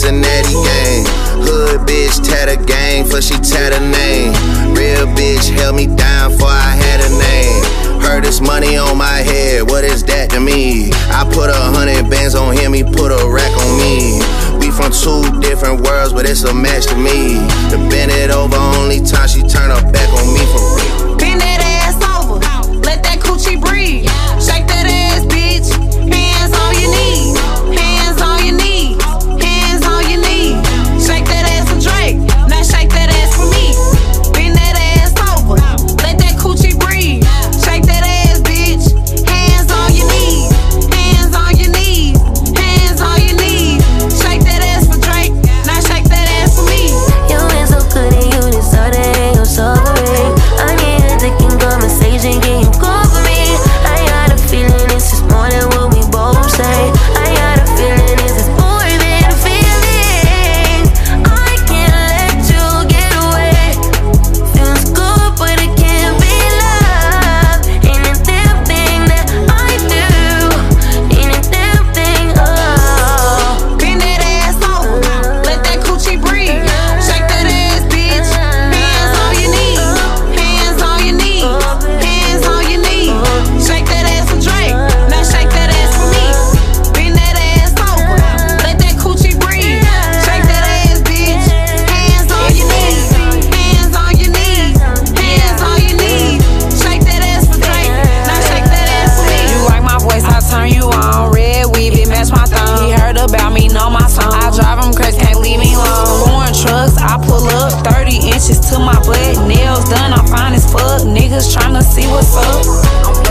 Cincinnati gang. Hood bitch tat a gang, for she tat a name. Real bitch held me down before I had a name. Heard this money on my head, what is that to me? I put 100 bands on him, he put a rack on me. We from two different worlds, but it's a match to me. To bend it over, only time she turn her back on me for real. Bend that ass over, let that coochie breathe. Shake that ass, bitch, hands on your knees. Hands on your knees, hands on your knees. Shake that ass for Drake, now shake that ass for me. Bend that ass over, let that coochie breathe. Shake that ass, bitch, hands on your knees. Hands on your knees, hands on your knees. Shake that ass for Drake, now shake that ass for me. You ain't so good and you deserve it, you're suffering. I need a second conversation, can you call for me? I got a feeling this is more than what we both say. I got a feeling this is more than a feeling. I can't let you get away. Feels good, but it can't be love. Ain't a damn thing that I do. Ain't a damn thing, oh. Bend that ass over, let that coochie breathe. Shake that ass, bitch, hands on your knees. Hands on your knees, hands on your knees. Shake that ass for Drake, now shake that ass for me. Bend that ass over, let that coochie breathe. Shake that ass, bitch, hands on your knees. Hands on your knees, hands on your knees. Shake that ass for Drake, now shake that ass for me. You like my voice, I turn you on. Red weave, it match my thumb. He heard about me, know my song. I drive him crazy, can't leave me alone. Foreign trucks, I pull up 30 inches to my butt. Nails done, I'm fine as fuck. Niggas tryna see what's up.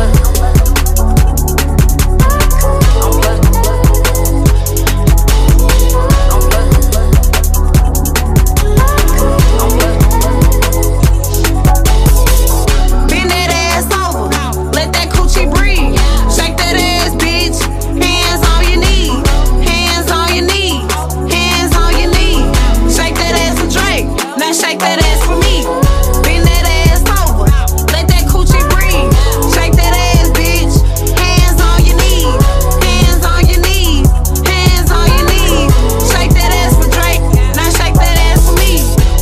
Bend that ass over, let that coochie breathe. Shake that ass, bitch, hands on your knees. Hands on your knees, hands on your knees. Shake that ass for Drake, now shake that ass for me. Bend that ass over, let that coochie breathe. Shake that ass, bitch, hands on your knees. Hands on your knees, hands on your knees. Shake that ass for Drake, now shake that ass for me.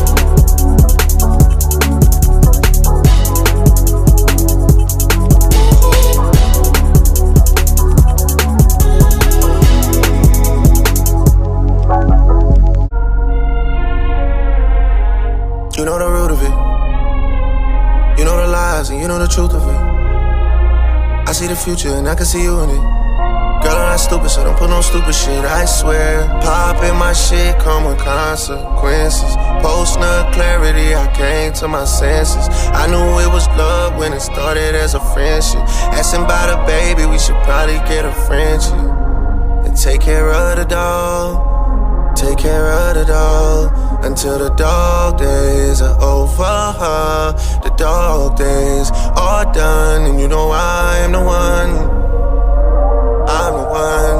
You know the root of it. You know the lies and you know the truth of it. I see the future and I can see you in it. Girl, I'm not stupid, so don't put no stupid shit, I swear. Poppin' my shit come with consequences. Post-nut clarity, I came to my senses. I knew it was love when it started as a friendship. Asking about a baby, we should probably get a friendship. And take care of the dog. Take care of the dog until the dog days are over. The dog days are done, and you know I'm the one. I'm the one.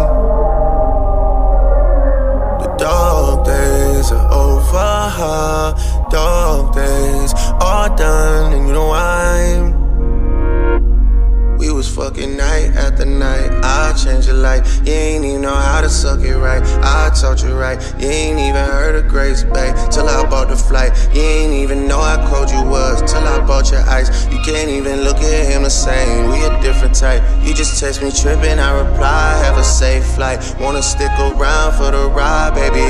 The dog days are over. Dog days are done, and you know I'm. We was fucking night after night. I'll change your life. You ain't even know how to suck it right. I taught you right. You ain't even heard of Grace Bay till I bought the flight. You ain't even know how cold you was till I bought your ice. You can't even look at him the same. We a different type. You just text me tripping, I reply, have a safe flight. Wanna stick around for the ride, baby,